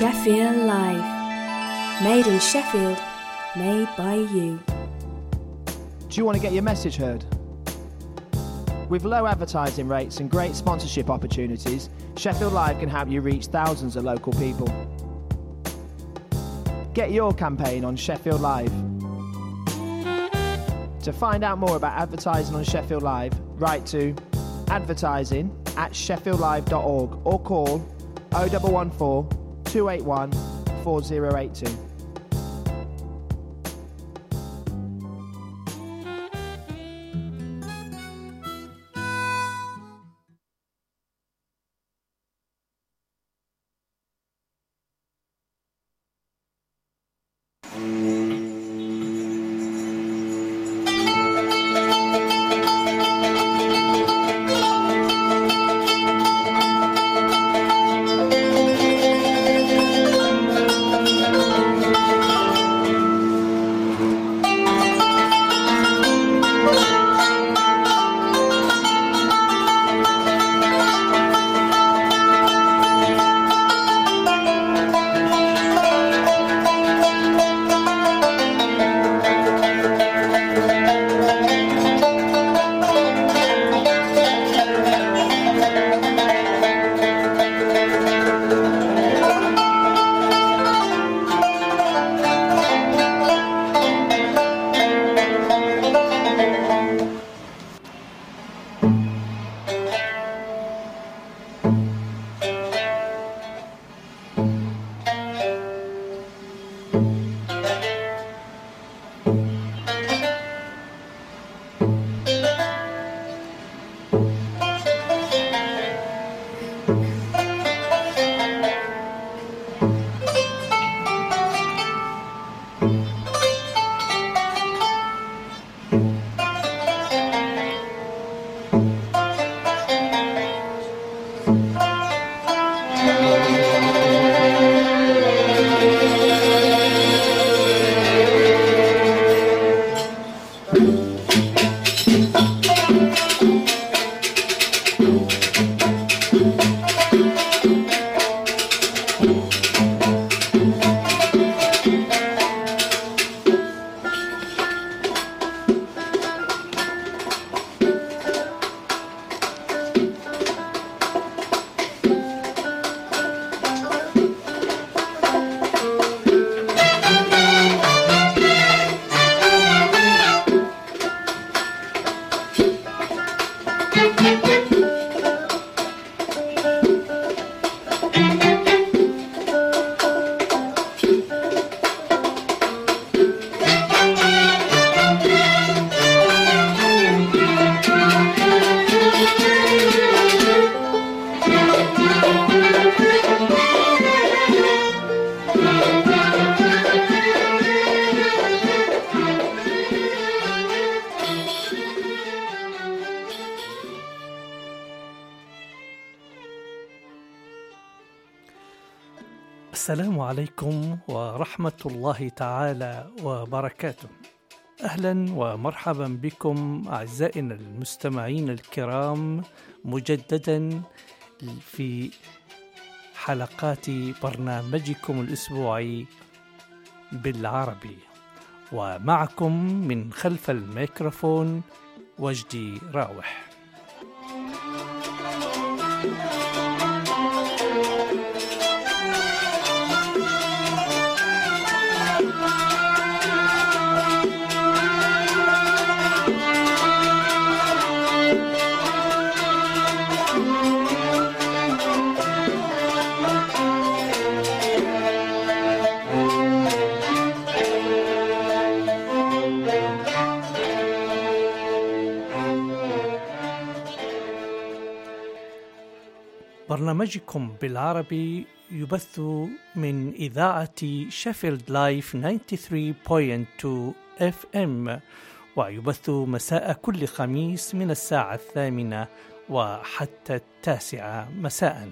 Sheffield Live. Made in Sheffield, made by you. Do you want to get your message heard? With low advertising rates and great sponsorship opportunities, Sheffield Live can help you reach thousands of local people. Get your campaign on Sheffield Live. To find out more about advertising on Sheffield Live, write to advertising@sheffieldlive.org or call 0114 281 4082. السلام عليكم ورحمة الله تعالى وبركاته. أهلا ومرحبا بكم أعزائنا المستمعين الكرام مجددا في حلقات برنامجكم الأسبوعي بالعربي، ومعكم من خلف الميكروفون وجدي راوح. برنامجكم بالعربي يبث من إذاعة شيفيلد لايف 93.2 FM، ويبث مساء كل خميس من الساعة 8 وحتى 9 مساء.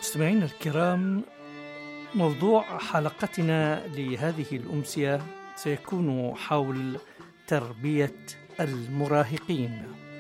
مستمعينا الكرام، موضوع حلقتنا لهذه الأمسية سيكون حول تربية المراهقين.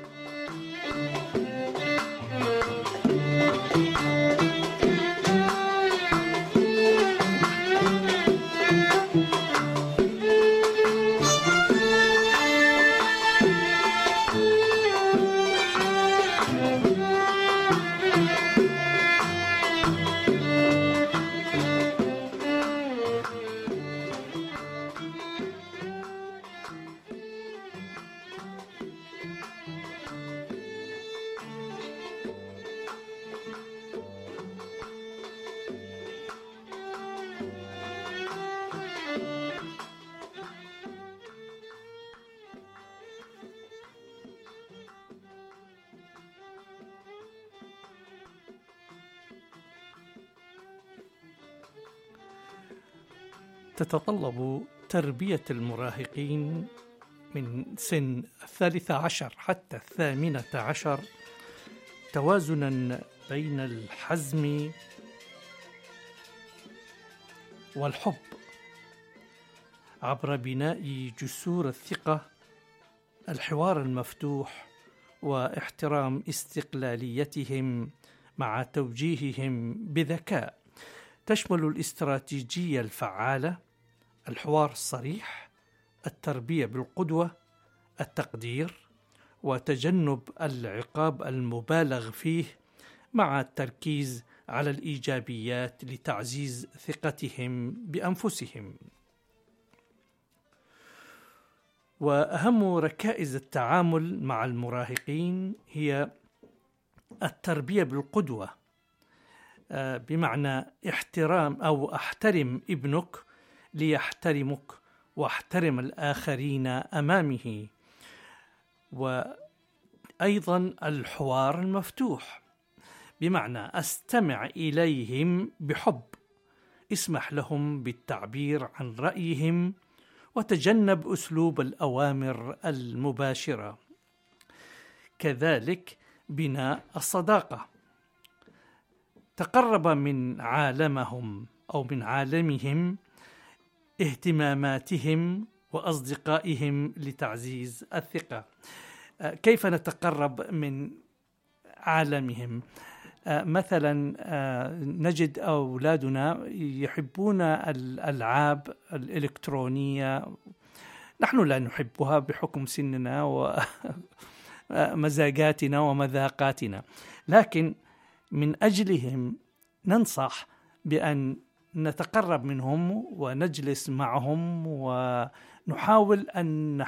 تتطلب تربية المراهقين من سن 13 حتى 18 توازنا بين الحزم والحب عبر بناء جسور الثقة، الحوار المفتوح، واحترام استقلاليتهم مع توجيههم بذكاء. تشمل الاستراتيجية الفعالة، الحوار الصريح، التربية بالقدوة، التقدير، وتجنب العقاب المبالغ فيه، مع التركيز على الإيجابيات لتعزيز ثقتهم بأنفسهم. وأهم ركائز التعامل مع المراهقين هي التربية بالقدوة، بمعنى احترم ابنك ليحترمك، واحترم الآخرين أمامه. وأيضا الحوار المفتوح، بمعنى استمع إليهم بحب، اسمح لهم بالتعبير عن رأيهم، وتجنب أسلوب الأوامر المباشرة. كذلك بناء الصداقة، تقرب من عالمهم أو من عالمهم، اهتماماتهم وأصدقائهم لتعزيز الثقة. كيف نتقرب من عالمهم؟ مثلا نجد أولادنا يحبون الألعاب الإلكترونية، نحن لا نحبها بحكم سننا ومزاجاتنا ومذاقاتنا، لكن من أجلهم ننصح بأن نتقرب منهم ونجلس معهم، ونحاول أن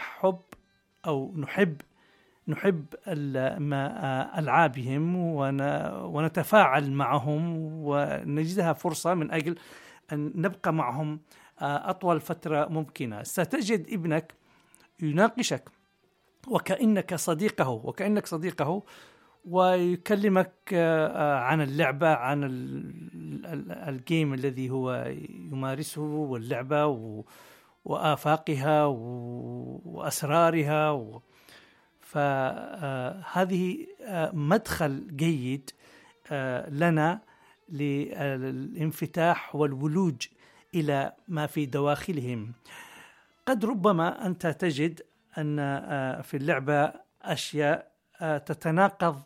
نحب ألعابهم ونتفاعل معهم، ونجدها فرصة من أجل أن نبقى معهم أطول فترة ممكنة. ستجد ابنك يناقشك وكأنك صديقه ويكلمك عن اللعبة، عن الجيم الذي هو يمارسه، واللعبة وآفاقها وأسرارها. فهذه مدخل جيد لنا للانفتاح والولوج إلى ما في دواخلهم. قد ربما أنت تجد أن في اللعبة أشياء تتناقض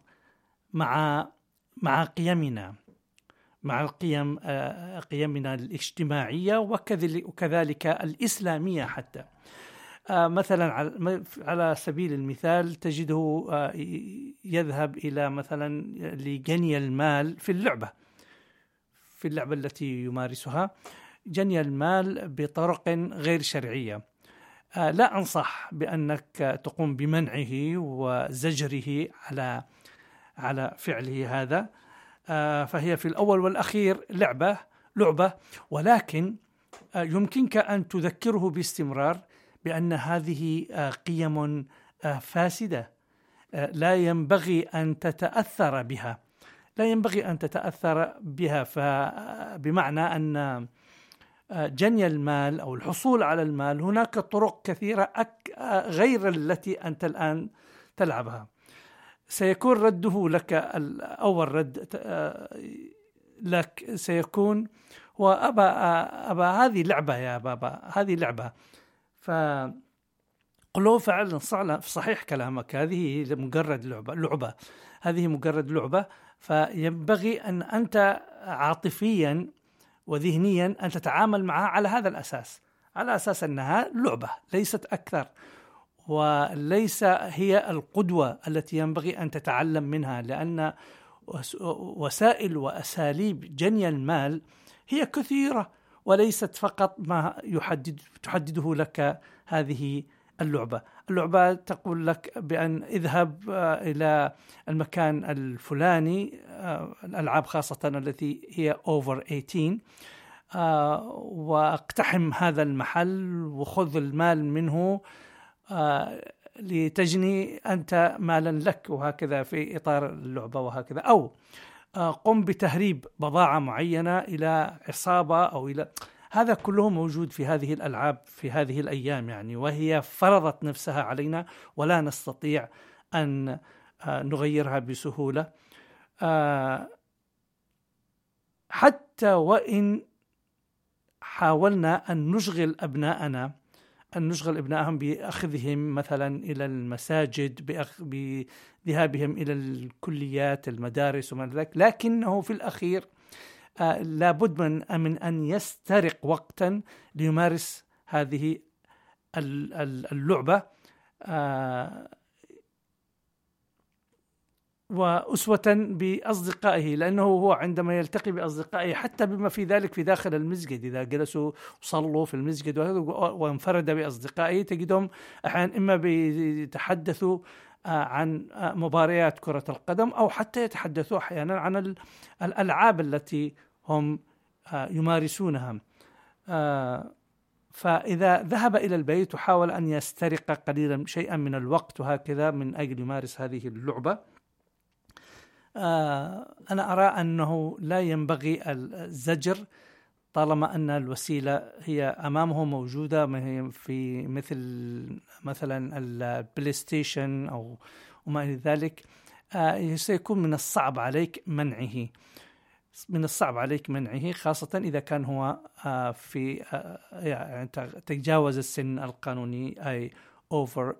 مع قيمنا، مع قيمنا الاجتماعية وكذلك الإسلامية حتى. مثلا على سبيل المثال تجده يذهب إلى مثلا لجني المال في اللعبة التي يمارسها، جني المال بطرق غير شرعية. لا أنصح بأنك تقوم بمنعه وزجره على فعله هذا، فهي في الأول والأخير لعبة، ولكن يمكنك أن تذكره باستمرار بأن هذه قيم فاسدة لا ينبغي أن تتأثر بها. فبمعنى أن جني المال أو الحصول على المال، هناك طرق كثيرة غير التي أنت الآن تلعبها. سيكون رده لك أول رد لك سيكون هو أبا هذه لعبة يا بابا، هذه لعبة. فقل له فعلا صحيح كلامك، هذه مجرد لعبة، هذه مجرد لعبة. فينبغي أن أنت عاطفيا وذهنيا أن تتعامل معها على هذا الأساس، على أساس أنها لعبة ليست أكثر، وليس هي القدوة التي ينبغي أن تتعلم منها، لأن وسائل وأساليب جني المال هي كثيرة، وليست فقط ما تحدده لك هذه اللعبة. اللعبة تقول لك بأن اذهب إلى المكان الفلاني، الألعاب خاصة التي هي over 18، واقتحم هذا المحل وخذ المال منه لتجني أنت مالا لك، وهكذا في إطار اللعبة وهكذا. أو قم بتهريب بضاعة معينة إلى عصابة أو إلى، هذا كله موجود في هذه الألعاب في هذه الأيام يعني، وهي فرضت نفسها علينا ولا نستطيع أن نغيرها بسهولة. حتى وإن حاولنا أن نشغل أبنائهم بأخذهم مثلا إلى المساجد، بذهابهم إلى الكليات المدارس وما ذلك، لكنه في الأخير لابد من أن يسترق وقتا ليمارس هذه اللعبة وأسوة بأصدقائه، لأنه هو عندما يلتقي بأصدقائه حتى بما في ذلك في داخل المسجد، إذا جلسوا وصلوا في المسجد وانفرد بأصدقائه تجدهم أحيانا إما بيتحدثوا عن مباريات كرة القدم، أو حتى يتحدثوا أحيانا عن الألعاب التي هم يمارسونها. فإذا ذهب إلى البيت وحاول أن يسترق قليلا شيئا من الوقت وهكذا من أجل يمارس هذه اللعبة، أنا أرى أنه لا ينبغي الزجر طالما أن الوسيلة هي أمامه موجودة، في مثلا البلاي ستيشن أو وما إلى ذلك. سيكون من الصعب عليك منعه، خاصة إذا كان هو في يعني تجاوز السن القانوني أي over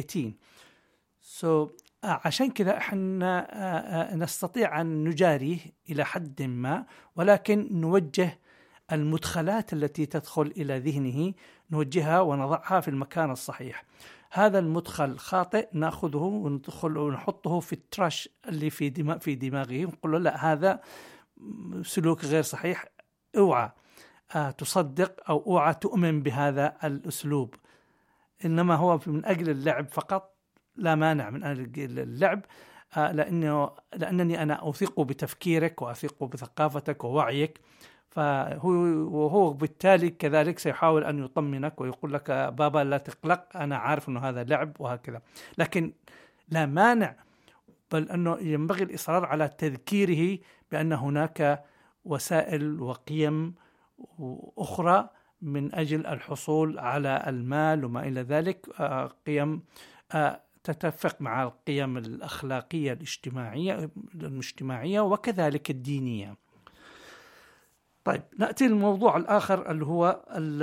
18. عشان كذا احنا نستطيع أن نجاريه إلى حد ما، ولكن نوجه المدخلات التي تدخل إلى ذهنه، نوجهها ونضعها في المكان الصحيح. هذا المدخل خاطئ نأخذه ونحطه في التراش اللي في دماغه، ونقول له لا، هذا سلوك غير صحيح، اوعى تصدق أو اوعى تؤمن بهذا الأسلوب، إنما هو من أجل اللعب فقط، لا مانع من أجل اللعب، لأنني أنا أثق بتفكيرك وأثق بثقافتك ووعيك. وهو بالتالي كذلك سيحاول أن يطمنك ويقول لك بابا لا تقلق، أنا عارف أنه هذا لعب وهكذا. لكن لا مانع، بل أنه ينبغي الإصرار على تذكيره بأن هناك وسائل وقيم أخرى من أجل الحصول على المال وما إلى ذلك، قيم تتفق مع القيم الأخلاقية المجتمعية وكذلك الدينية. طيب، نأتي للموضوع الآخر اللي هو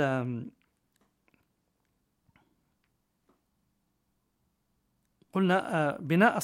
قلنا بناء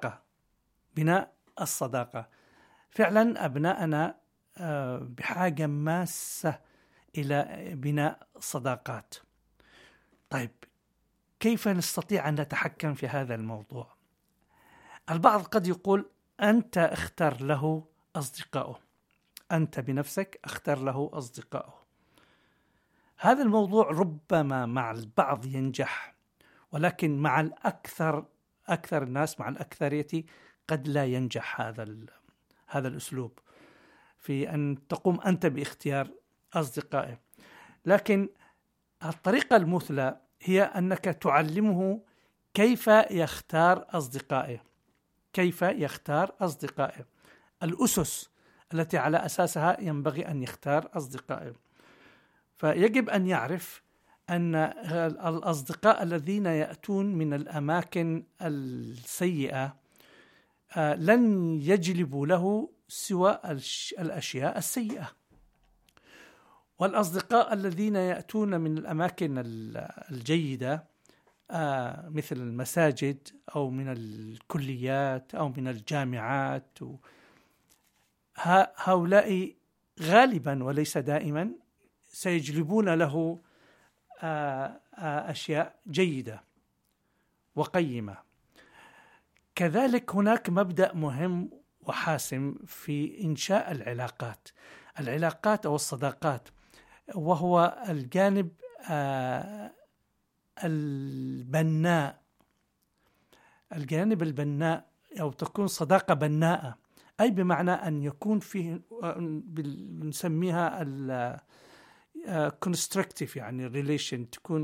الصداقة. فعلا أبناءنا بحاجة ماسة إلى بناء صداقات. طيب، كيف نستطيع أن نتحكم في هذا الموضوع؟ البعض قد يقول أنت اختر له أصدقائه، أنت بنفسك اختر له أصدقائه. هذا الموضوع ربما مع البعض ينجح، ولكن مع أكثر الناس، مع الأكثرية، قد لا ينجح هذا الأسلوب في أن تقوم أنت باختيار أصدقائه. لكن الطريقة المثلى هي أنك تعلمه كيف يختار أصدقائه، الأسس التي على أساسها ينبغي أن يختار أصدقائه. فيجب أن يعرف أن الأصدقاء الذين يأتون من الأماكن السيئة لن يجلبوا له سوى الأشياء السيئة. والأصدقاء الذين يأتون من الأماكن الجيدة مثل المساجد أو من الكليات أو من الجامعات، هؤلاء غالبا وليس دائما سيجلبون له أشياء جيدة وقيمة. كذلك هناك مبدأ مهم وحاسم في إنشاء العلاقات أو الصداقات، وهو الجانب البناء أو تكون صداقة بناءة، أي بمعنى أن يكون فيه نسميها constructive يعني relation، تكون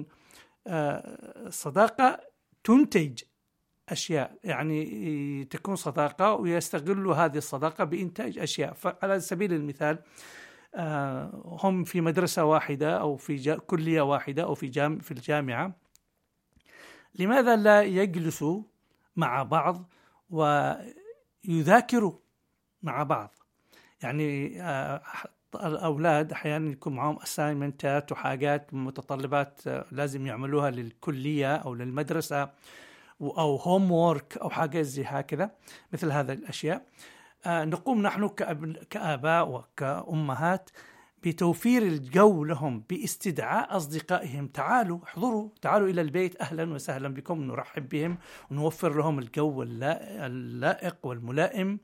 صداقة تنتج أشياء، يعني تكون صداقة ويستغلوا هذه الصداقة بإنتاج أشياء. فعلى سبيل المثال هم في مدرسة واحدة أو في كلية واحدة أو في الجامعة، لماذا لا يجلسوا مع بعض ويذاكروا مع بعض؟ يعني الأولاد أحيانا يكون معهم أسايمنتات وحاجات متطلبات لازم يعملوها للكلية أو للمدرسة أو هوم وورك أو حاجة زي هكذا، مثل هذه الأشياء. نقوم نحن كآباء وكأمهات بتوفير الجو لهم، باستدعاء أصدقائهم، تعالوا احضروا، تعالوا إلى البيت، أهلا وسهلا بكم، نرحب بهم ونوفر لهم الجو اللائق والملائم.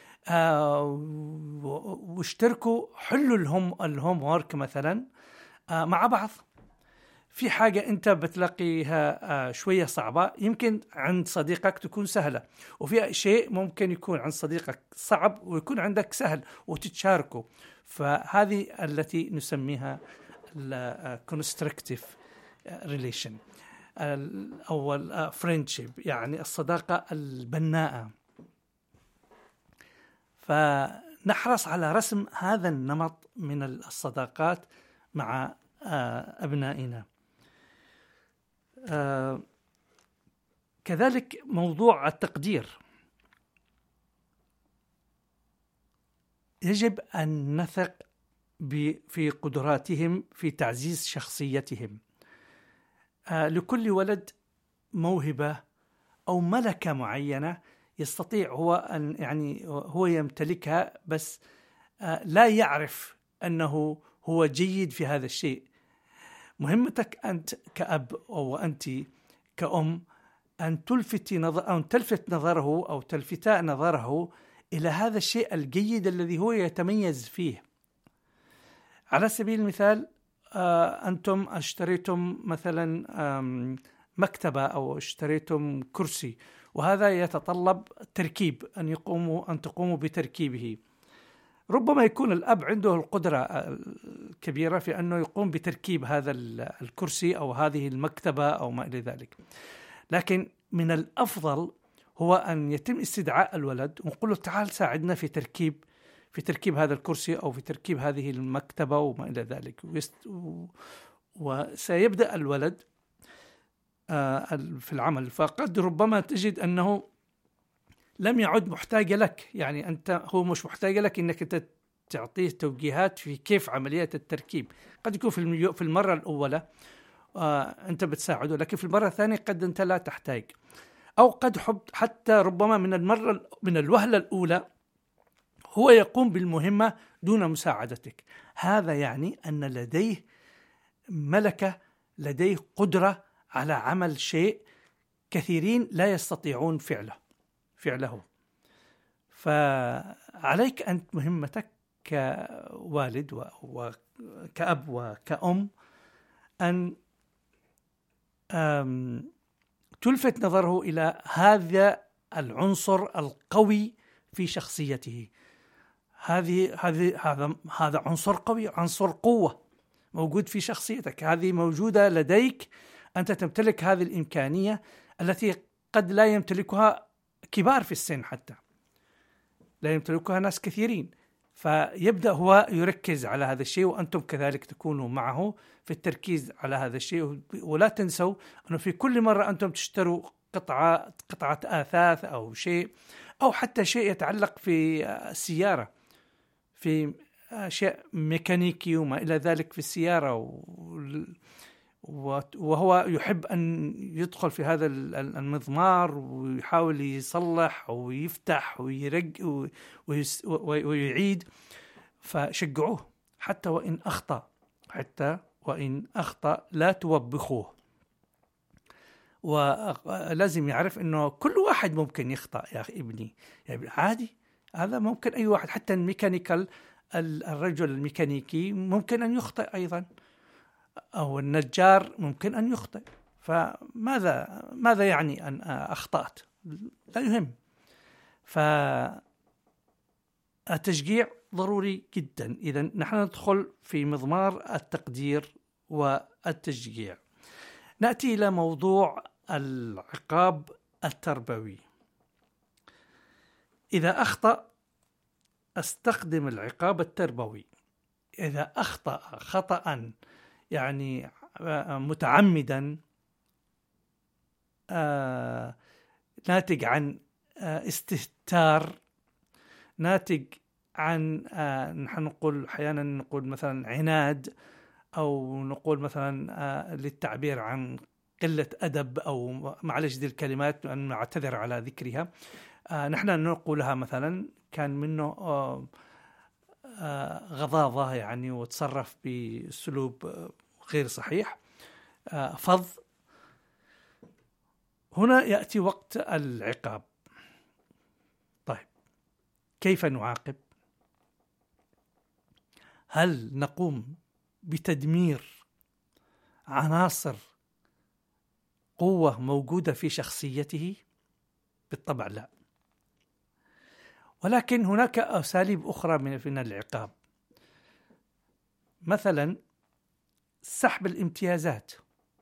واشتركوا، حلوا الهوم وورك مثلا مع بعض. في حاجة أنت بتلاقيها شوية صعبة يمكن عند صديقك تكون سهلة، وفي شيء ممكن يكون عند صديقك صعب ويكون عندك سهل وتتشاركوا. فهذه التي نسميها constructive relation أو friendship، يعني الصداقة البناءة. فنحرص على رسم هذا النمط من الصداقات مع أبنائنا. كذلك موضوع التقدير، يجب أن نثق في قدراتهم في تعزيز شخصيتهم. لكل ولد موهبة أو ملكة معينة يستطيع هو يمتلكها، بس لا يعرف أنه هو جيد في هذا الشيء. مهمتك أنت كأب أو أنت كأم أن تلفت نظره أو تلفتا نظره إلى هذا الشيء الجيد الذي هو يتميز فيه. على سبيل المثال، أنتم اشتريتم مثلا مكتبة أو اشتريتم كرسي، وهذا يتطلب تركيب، أن تقوموا بتركيبه. ربما يكون الأب عنده القدرة الكبيرة في أنه يقوم بتركيب هذا الكرسي أو هذه المكتبة أو ما إلى ذلك، لكن من الأفضل هو أن يتم استدعاء الولد ونقول له تعال ساعدنا في تركيب هذا الكرسي أو في تركيب هذه المكتبة وما إلى ذلك. وسيبدأ الولد في العمل، فقد ربما تجد أنه لم يعد محتاج لك، يعني هو مش محتاج لك إنك أنت تعطيه توجيهات في كيف عملية التركيب. قد يكون في المرة الأولى أنت بتساعده، لكن في المرة الثانية قد أنت لا تحتاج، أو قد حتى ربما من الوهلة الأولى هو يقوم بالمهمة دون مساعدتك. هذا يعني أن لديه ملكة، لديه قدرة على عمل شيء كثيرين لا يستطيعون فعله. فعليك أنت مهمتك كوالد وكأب وكأم أن تلفت نظره إلى هذا العنصر القوي في شخصيته. هذا عنصر قوي، عنصر قوة موجود في شخصيتك، هذه موجودة لديك. أنت تمتلك هذه الإمكانية التي قد لا يمتلكها كبار في السن، حتى لا يمتلكها ناس كثيرين. فيبدأ هو يركز على هذا الشيء، وأنتم كذلك تكونوا معه في التركيز على هذا الشيء. ولا تنسوا أنه في كل مرة أنتم تشتروا قطعة أثاث أو شيء أو حتى شيء يتعلق في السيارة، في شيء ميكانيكي وما إلى ذلك في السيارة، وهو يحب أن يدخل في هذا المضمار ويحاول يصلح ويفتح ويرق ويعيد، فشجعوه حتى وإن أخطأ لا توبخوه. ولازم يعرف أنه كل واحد ممكن يخطأ يا أخي ابني، يعني عادي، هذا ممكن أي واحد، حتى الميكانيكال، الرجل الميكانيكي ممكن أن يخطئ أيضا، أو النجار ممكن أن يخطئ، فماذا يعني أن أخطأت؟ لا يهم. فالتشجيع ضروري جدا. إذن نحن ندخل في مضمار التقدير والتشجيع. نأتي إلى موضوع العقاب التربوي. إذا أخطأ أستخدم العقاب التربوي. إذا أخطأ خطأ يعني متعمدا ناتج عن استهتار، ناتج عن نحن نقول أحيانا نقول مثلا عناد، أو نقول مثلا للتعبير عن قلة أدب، أو معلش دي الكلمات أن نعتذر على ذكرها، نحن نقولها مثلا كان منه غضاضة يعني وتصرف بأسلوب غير صحيح، فظ. هنا يأتي وقت العقاب. طيب كيف نعاقب؟ هل نقوم بتدمير عناصر قوة موجودة في شخصيته؟ بالطبع لا. ولكن هناك أساليب أخرى من العقاب، مثلا سحب الامتيازات.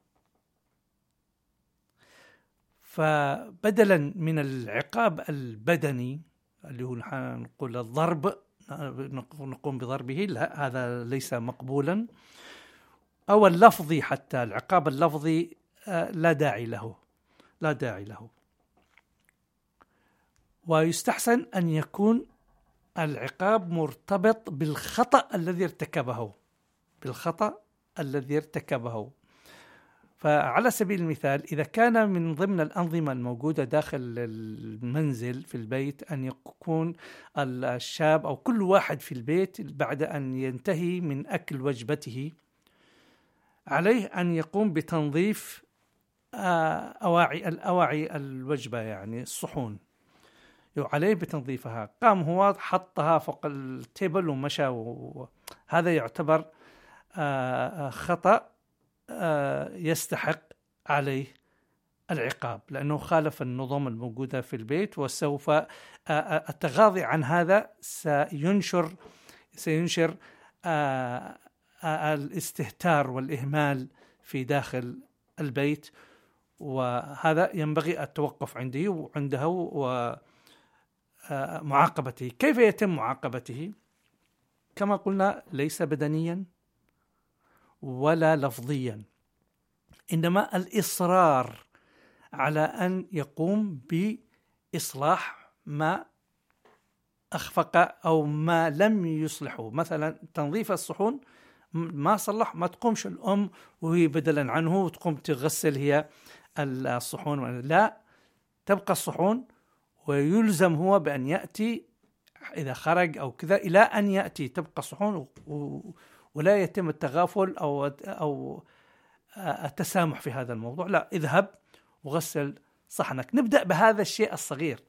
فبدلا من العقاب البدني اللي هو نقول الضرب، نقوم بضربه، لا، هذا ليس مقبولا. أو اللفظي، حتى العقاب اللفظي لا داعي له. ويستحسن أن يكون العقاب مرتبط بالخطأ الذي ارتكبه. فعلى سبيل المثال، إذا كان من ضمن الأنظمة الموجودة داخل المنزل في البيت أن يكون الشاب أو كل واحد في البيت بعد أن ينتهي من أكل وجبته عليه أن يقوم بتنظيف الأواعي الوجبة، يعني الصحون، عليه بتنظيفها. قام هو حطها فوق التيبل ومشى، هذا يعتبر خطأ يستحق عليه العقاب، لأنه خالف النظم الموجودة في البيت، وسوف التغاضي عن هذا سينشر الاستهتار والإهمال في داخل البيت، وهذا ينبغي التوقف عنده ومعاقبته. كيف يتم معاقبته؟ كما قلنا ليس بدنيا ولا لفظيا، إنما الإصرار على أن يقوم بإصلاح ما أخفق أو ما لم يصلحه. مثلا تنظيف الصحون ما صلح، ما تقومش الأم وهي بدلا عنه وتقوم تغسل هي الصحون، لا، تبقى الصحون، ويلزم هو بأن يأتي إذا خرج أو كذا إلى أن يأتي، تبقى الصحون، ولا يتم التغافل أو التسامح في هذا الموضوع. لا، اذهب وغسل صحنك. نبدأ بهذا الشيء الصغير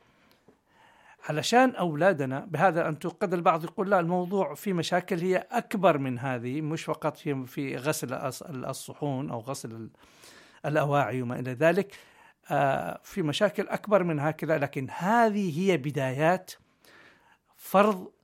علشان أولادنا. بهذا أنتم قد البعض يقول لا، الموضوع في مشاكل هي أكبر من هذه، مش فقط في غسل الصحون أو غسل الأواعي وما إلى ذلك، في مشاكل أكبر من هكذا. لكن هذه هي بدايات فرض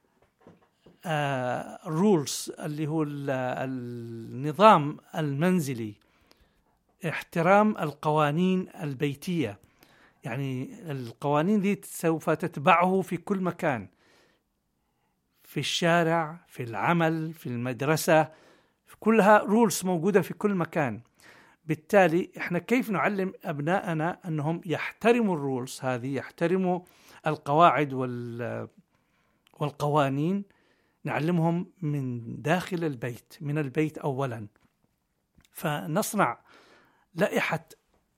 رولز، اللي هو النظام المنزلي، احترام القوانين البيتية. يعني القوانين دي سوف تتبعه في كل مكان، في الشارع، في العمل، في المدرسة، كلها رولز موجودة في كل مكان. بالتالي احنا كيف نعلم أبنائنا أنهم يحترموا الرولز هذه، يحترموا القواعد والقوانين نعلمهم من داخل البيت، من البيت أولا. فنصنع لائحة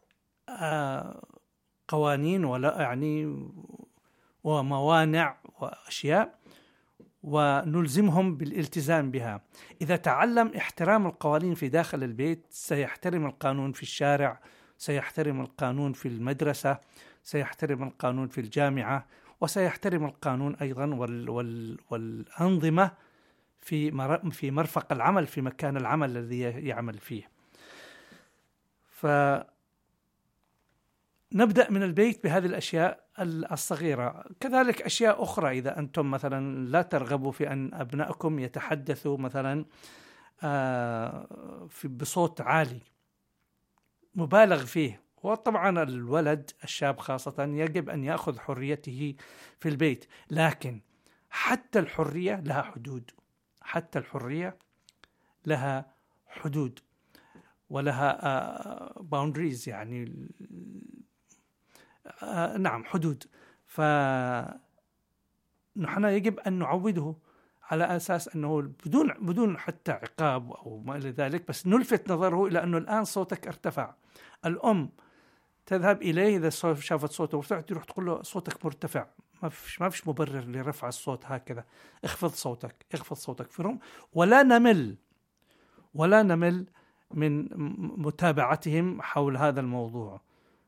قوانين ولا يعني وموانع وأشياء، ونلزمهم بالالتزام بها. إذا تعلم احترام القوانين في داخل البيت سيحترم القانون في الشارع، سيحترم القانون في المدرسة، سيحترم القانون في الجامعة، وسيحترم القانون أيضا والأنظمة في مرفق العمل، في مكان العمل الذي يعمل فيه. فنبدأ من البيت بهذه الأشياء الصغيرة. كذلك أشياء أخرى، إذا أنتم مثلا لا ترغبوا في أن أبنائكم يتحدثوا مثلا بصوت عالي مبالغ فيه، وطبعا الولد الشاب خاصة يجب أن يأخذ حريته في البيت، لكن حتى الحرية لها حدود، حتى الحرية لها حدود ولها boundaries، يعني نعم حدود. فنحن يجب أن نعوده على أساس أنه بدون حتى عقاب أو ما إلى ذلك، بس نلفت نظره إلى أنه الآن صوتك ارتفع. الأم تذهب إليه إذا شافت صوته مرتفع، تروح تقول له صوتك مرتفع، ما فيش مبرر لرفع الصوت هكذا، اخفض صوتك فيهم. ولا نمل من متابعتهم حول هذا الموضوع.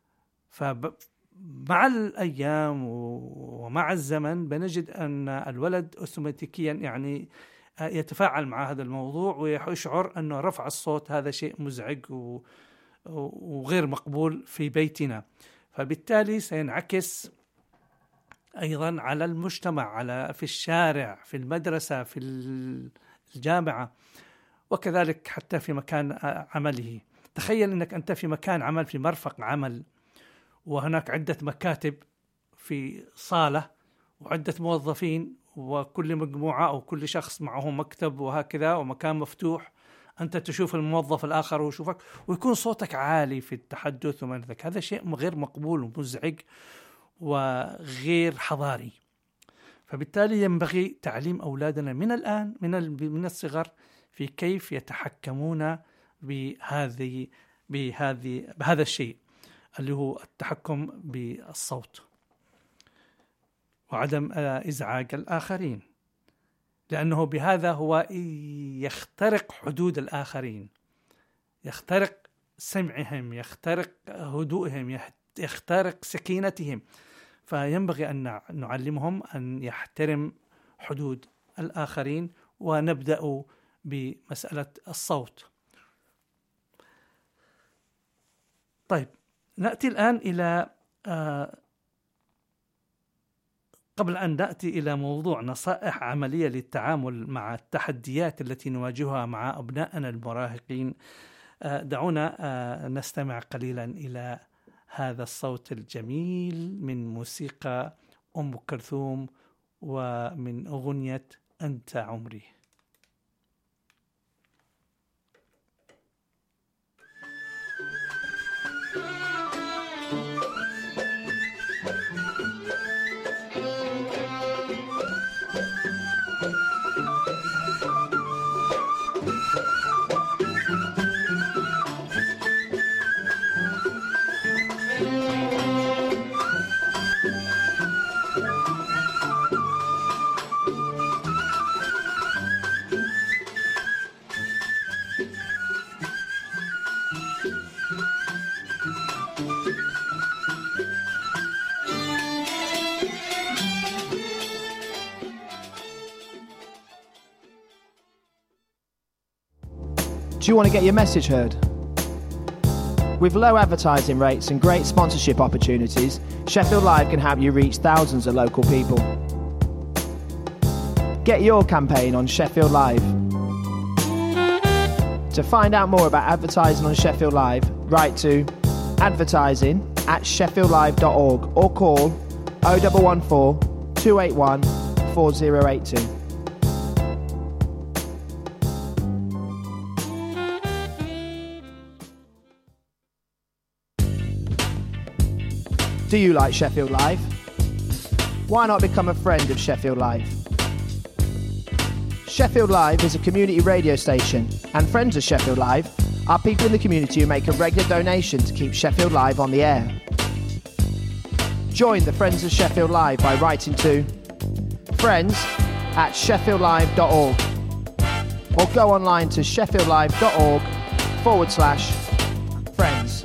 فمع الأيام ومع الزمن بنجد أن الولد أوتوماتيكيا يعني يتفاعل مع هذا الموضوع ويشعر أنه رفع الصوت هذا شيء مزعج وغير مقبول في بيتنا. فبالتالي سينعكس أيضا على المجتمع، في الشارع، في المدرسة، في الجامعة، وكذلك حتى في مكان عمله. تخيل أنك أنت في مكان عمل، في مرفق عمل، وهناك عدة مكاتب في صالة وعدة موظفين، وكل مجموعة أو كل شخص معه مكتب وهكذا ومكان مفتوح. أنت تشوف الموظف الآخر ويشوفك، ويكون صوتك عالي في التحدث وما ذلك. هذا شيء غير مقبول ومزعج وغير حضاري. فبالتالي ينبغي تعليم أولادنا من الآن، من الصغر، في كيف يتحكمون بهذا الشيء اللي هو التحكم بالصوت وعدم إزعاج الآخرين، لأنه بهذا هو يخترق حدود الآخرين، يخترق سمعهم، يخترق هدوءهم، يخترق سكينتهم. فينبغي أن نعلمهم أن يحترم حدود الآخرين. ونبدأ بمسألة الصوت. طيب، نأتي الآن إلى قبل أن نأتي إلى موضوع نصائح عملية للتعامل مع التحديات التي نواجهها مع أبنائنا المراهقين، دعونا نستمع قليلا إلى هذا الصوت الجميل من موسيقى أم كلثوم ومن أغنية أنت عمري. Do you want to get your message heard? With low advertising rates and great sponsorship opportunities, Sheffield Live can help you reach thousands of local people. Get your campaign on Sheffield Live. To find out more about advertising on Sheffield Live, write to advertising@sheffieldlive.org or call 0114 281 4082. Do you like Sheffield Live? Why not become a friend of Sheffield Live? Sheffield Live is a community radio station, and friends of Sheffield Live are people in the community who make a regular donation to keep Sheffield Live on the air. Join the Friends of Sheffield Live by writing to friends@sheffieldlive.org or go online to sheffieldlive.org/friends.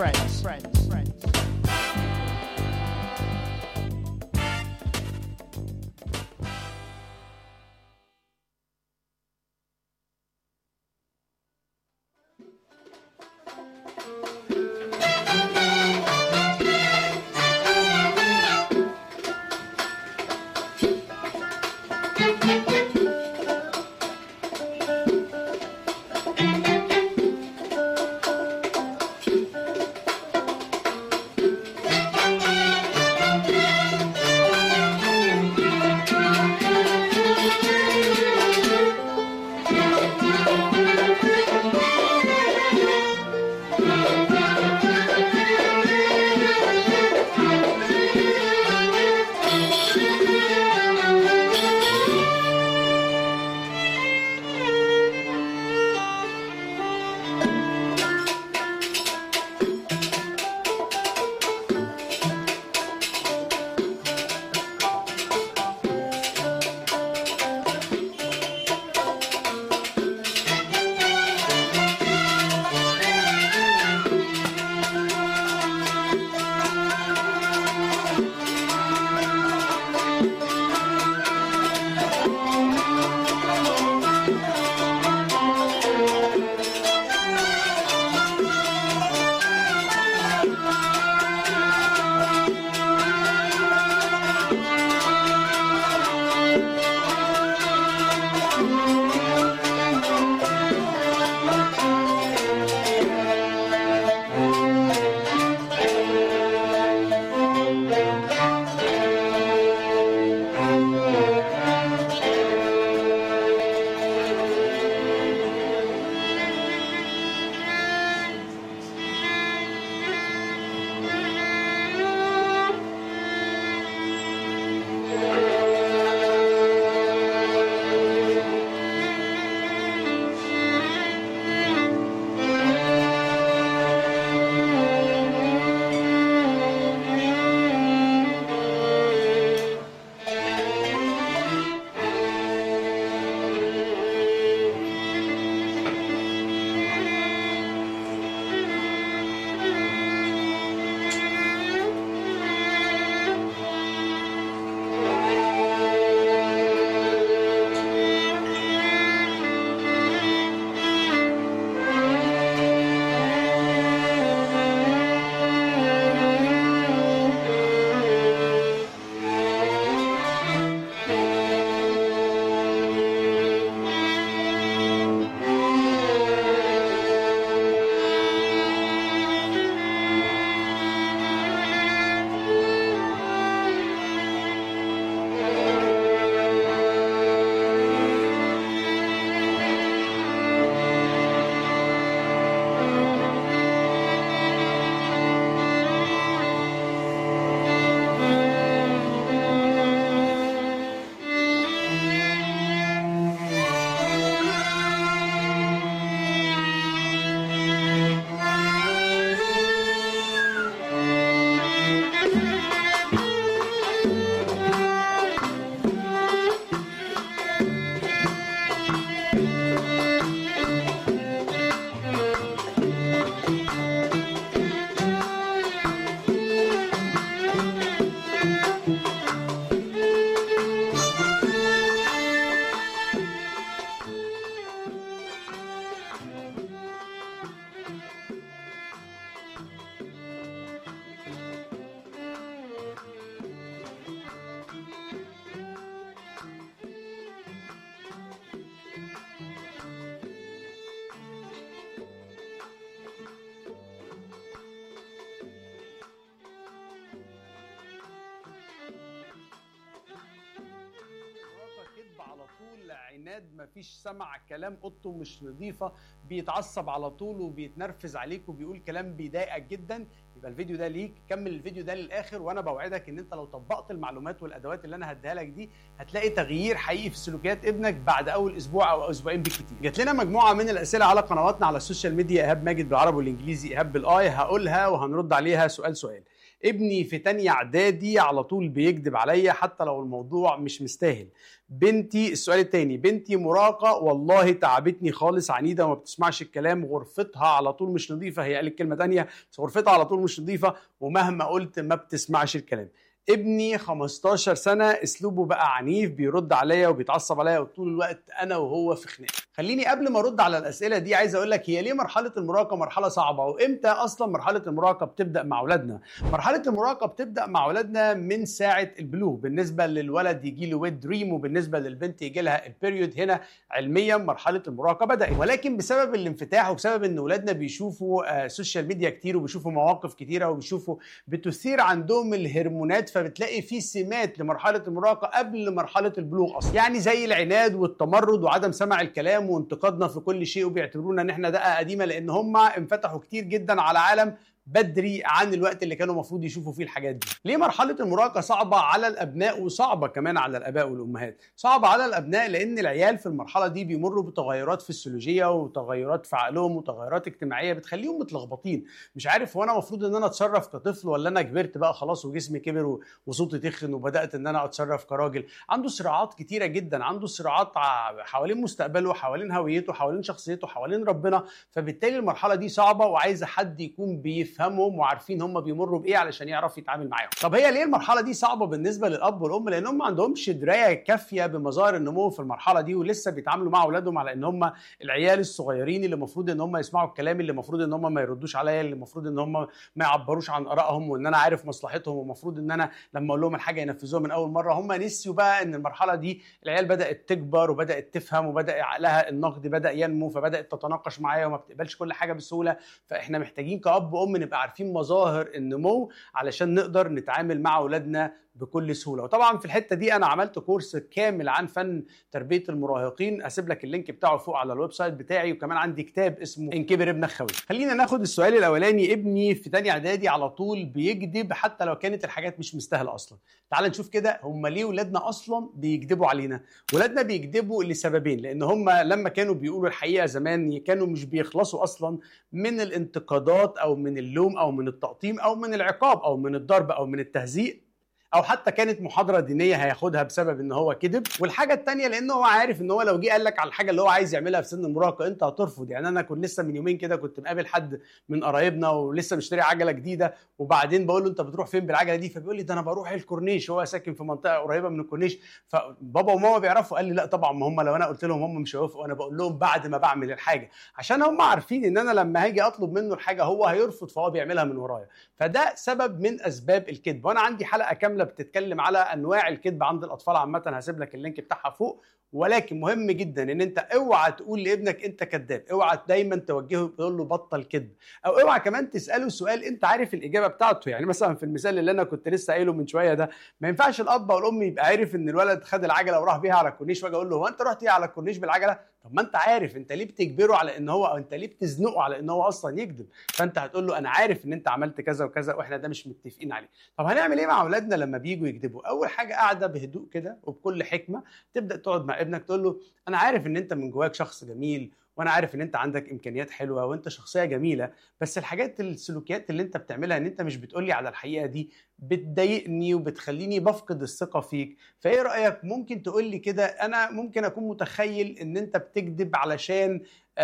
طول، عناد، مفيش سمع كلام، اوضته مش نظيفه، بيتعصب على طول وبيتنرفز عليك وبيقول كلام بيضايقك جدا، يبقى الفيديو ده ليك. كمل الفيديو ده للاخر، وانا بوعدك ان انت لو طبقت المعلومات والادوات اللي انا هديها لك دي هتلاقي تغيير حقيقي في سلوكيات ابنك بعد اول اسبوع او اسبوعين بالكتير. جات لنا مجموعه من الاسئله على قنواتنا على السوشيال ميديا، ايهاب ماجد بالعربي والانجليزي، ايهاب بالاي، هقولها وهنرد عليها سؤال سؤال. ابني في تانية اعدادي على طول بيكذب عليا حتى لو الموضوع مش مستاهل. بنتي، السؤال التاني، بنتي مراهقة والله تعبتني خالص، عنيدة وما بتسمعش الكلام، غرفتها على طول مش نظيفة، هي قالت كلمة تانية بس غرفتها على طول مش نظيفة، ومهما قلت ما بتسمعش الكلام. ابني 15 سنة اسلوبه بقى عنيف، بيرد عليا وبيتعصب عليا وطول الوقت انا وهو في خناق. خليني قبل ما ارد على الاسئله دي عايز اقول لك، هي ليه مرحله المراهقه مرحله صعبه؟ وامتى اصلا مرحله المراهقه بتبدا مع اولادنا؟ مرحله المراهقه بتبدا مع اولادنا من ساعه البلوغ. بالنسبه للولد يجي له ويت دريم، وبالنسبه للبنت يجي لها البيريود. هنا علميا مرحله المراهقه بدات، ولكن بسبب الانفتاح وبسبب ان اولادنا بيشوفوا سوشيال ميديا كتير وبيشوفوا مواقف كتيره وبيشوفوا بتثير عندهم الهرمونات، فبتلاقي في سمات لمرحله المراهقه قبل مرحله البلوغ اصلا، يعني زي العناد والتمرد وعدم سمع الكلام وانتقادنا في كل شيء، وبيعتبرونا ان احنا دقه قديمه لان هم انفتحوا كتير جدا على عالم بدري عن الوقت اللي كانوا المفروض يشوفوا فيه الحاجات دي. ليه مرحله المراهقه صعبه على الابناء وصعبه كمان على الاباء والامهات؟ صعبه على الابناء لان العيال في المرحله دي بيمروا بتغيرات فسيولوجيه وتغيرات في عقلهم وتغيرات اجتماعيه بتخليهم متلخبطين، مش عارف هو انا المفروض ان انا اتصرف كطفل ولا انا كبرت بقى خلاص وجسمي كبر وصوتي تخن وبدات ان انا اتصرف كراجل. عنده صراعات كتيره جدا، عنده صراعات حوالين مستقبله، حوالين هويته، حوالين شخصيته، حوالين ربنا، فبالتالي المرحله دي صعبه وعايزه حد يكون بيفهمهم وعارفين هم بيمروا بايه علشان يعرف يتعامل معاهم. طب هي ليه المرحله دي صعبه بالنسبه للاب والام؟ لان هم ما عندهمش درايه كافيه بمظاهر النمو في المرحله دي، ولسه بيتعاملوا مع اولادهم على ان هم العيال الصغيرين اللي المفروض ان هم يسمعوا الكلام، اللي المفروض ان هم ما يردوش عليا، اللي المفروض ان هم ما يعبروش عن ارائهم، وان انا عارف مصلحتهم، ومفروض ان انا لما اقول لهم الحاجه ينفذوها من اول مره. هم نسيوا بقى ان المرحله دي العيال بدات تكبر وبدات تفهم وبدا عقلها النقدي بدا ينمو، فبدات تتناقش معايا وما بتقبلش كل حاجه بسهوله. فاحنا محتاجين كأب وام نبقى عارفين مظاهر النمو علشان نقدر نتعامل مع اولادنا بكل سهوله. وطبعا في الحته دي انا عملت كورس كامل عن فن تربيه المراهقين، اسيب لك اللينك بتاعه فوق على الويب سايت بتاعي، وكمان عندي كتاب اسمه ان كبر ابنك خوي. خلينا ناخد السؤال الاولاني، ابني في تانية اعدادي على طول بيكذب حتى لو كانت الحاجات مش مستاهله اصلا. تعال نشوف كده هم ليه ولادنا اصلا بيكذبوا علينا. ولادنا بيكذبوا لسببين، لان هم لما كانوا بيقولوا الحقيقه زمان كانوا مش بيخلصوا اصلا من الانتقادات او من اللوم او من التقطيم او من العقاب او من الضرب او من التهزيء، او حتى كانت محاضره دينيه هياخدها بسبب ان هو كذب. والحاجه الثانيه لانه هو عارف ان هو لو جه قال لك على الحاجه اللي هو عايز يعملها في سن المراهقه انت هترفض. يعني انا كنت لسه من يومين كده كنت مقابل حد من قرايبنا ولسه مشتري عجله جديده، وبعدين بقول له انت بتروح فين بالعجله دي؟ فبيقول لي ده انا بروح الكورنيش، هو ساكن في منطقه قريبه من الكورنيش. فبابا وماما بيعرفوا. قال لي لا طبعا، ما هم لو انا قلت لهم هم مش هيوافقوا، انا بقول لهم بعد ما بعمل الحاجه، عشان هم عارفين ان انا لما هاجي اطلب منه الحاجه هو هيرفض، فهو بيعملها من ورايا. فده سبب من اسباب الكذب. وانا عندي حلقه كامله بتتكلم على انواع الكذب عند الاطفال عامه، هسيب لك اللينك بتاعها فوق. ولكن مهم جدا ان انت اوعى تقول لابنك انت كذاب، اوعى دايما توجهه تقول له بطل كذب، او اوعى كمان تساله سؤال انت عارف الاجابه بتاعته. يعني مثلا في المثال اللي انا كنت لسه قايله من شويه ده، ما ينفعش الاب او الام يبقى عارف ان الولد خد العجله وراح بيها على الكورنيش، واجي اقول له هو انت رحت ايه على الكورنيش بالعجله؟ طب ما انت عارف، انت ليه بتجبره على ان هو، او انت ليه بتزنقه على ان هو اصلا يكذب؟ فانت هتقول له انا عارف ان انت عملت كذا وكذا واحنا ده مش متفقين عليه. طب هنعمل ايه مع اولادنا لما بييجوا يكذبوا؟ اول حاجه قاعده بهدوء كده وبكل حكمه، تبدا تقعد مع ابنك تقول له انا عارف ان انت من جواك شخص جميل، وانا عارف ان انت عندك امكانيات حلوه وانت شخصيه جميله، بس الحاجات السلوكيات اللي انت بتعملها ان انت مش بتقولي على الحقيقه دي بتضايقني وبتخليني بفقد الثقه فيك. فايه رايك ممكن تقول لي كده، انا ممكن اكون متخيل ان انت بتكذب علشان